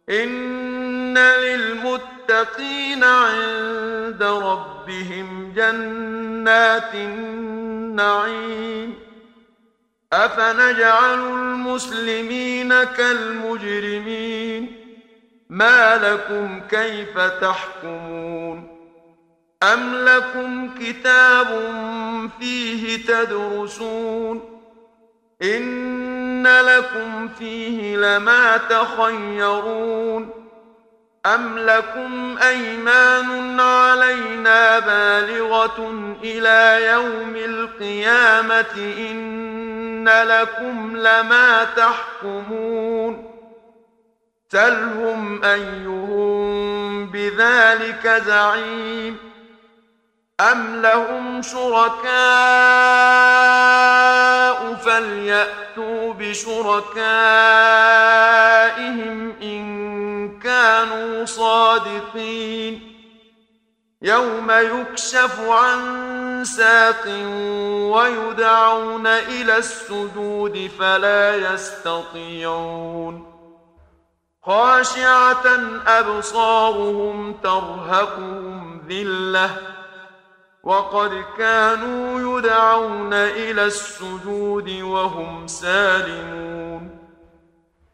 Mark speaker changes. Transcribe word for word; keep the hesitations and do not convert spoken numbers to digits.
Speaker 1: إن للمتقين عند ربهم جنات النعيم أفنجعل المسلمين كالمجرمين ما لكم كيف تحكمون أم لكم كتاب فيه تدرسون إن لكم فيه لما تخيرون أم لكم أيمان علينا بالغة إلى يوم القيامة إن لكم لما تحكمون سلهم أيهم بذلك زعيم أم لهم شركاء فليأتوا بشركائهم إن كانوا صادقين يوم يكشف عن ساق ويدعون إلى السجود فلا يستطيعون خاشعة أبصارهم ترهقهم ذلة وقد كانوا يدعون إلى السجود وهم سالمون